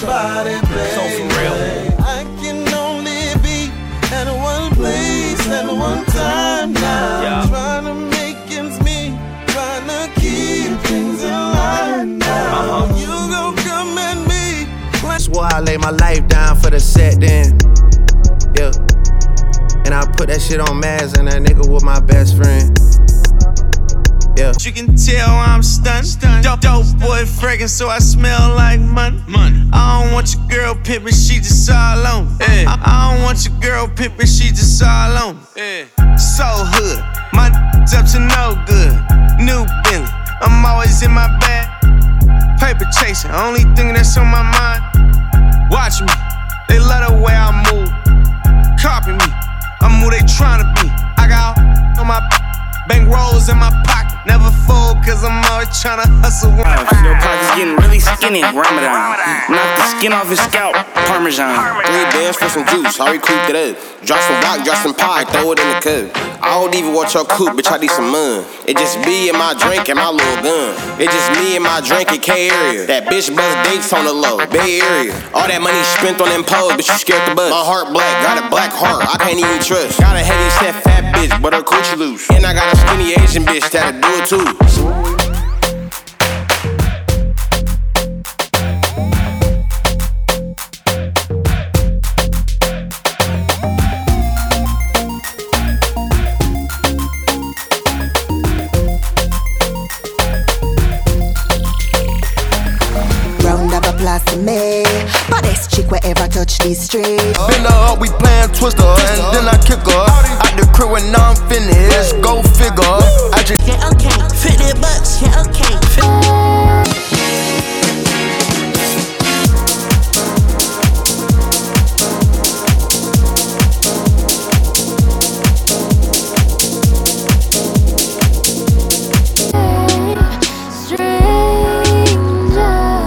body, baby. So for real. I can only be at one place at one time now. Yeah. Trying to make ends meet, trying to keep things in line now. You gon' come at me. Swore I lay my life down for the set then. Yeah. And I put that shit on Maz and that nigga was my best friend. Yeah. You can tell I'm stunned. Dope boy fragrant, so I smell like money. I don't want your girl pimpin', she just all on. I don't want your girl pimpin', she just all on. So hood, my up to no good. New Bentley, I'm always in my bag. Paper chasing, only thing that's on my mind. Watch me, they love the way I move. Copy me, I'm who they tryna be. I got on my bank rolls in my pocket. Never fold, cause I'm always tryna hustle. Your pocket's getting really skinny, Ramadan. Knock the skin off his scalp, Parmesan. 3 bands for some juice, how we cooped it up. Drop some rock, drop some pie, throw it in the cup. I don't even want your coupe, bitch, I need some mun. It just me and my drink and my little gun. It just me and my drink in K area. That bitch bust dates on the low, Bay Area. All that money spent on them poles, bitch, you scared to bust. My heart black, got a black heart, I can't even trust. Got a heavy set fat bitch, but her coochie loose. And I got a skinny Asian bitch that'll do it too. Round of applause to me. Baddest chick wherever touch these streets. Been her up, we playin' Twister, and then I kick her out the crib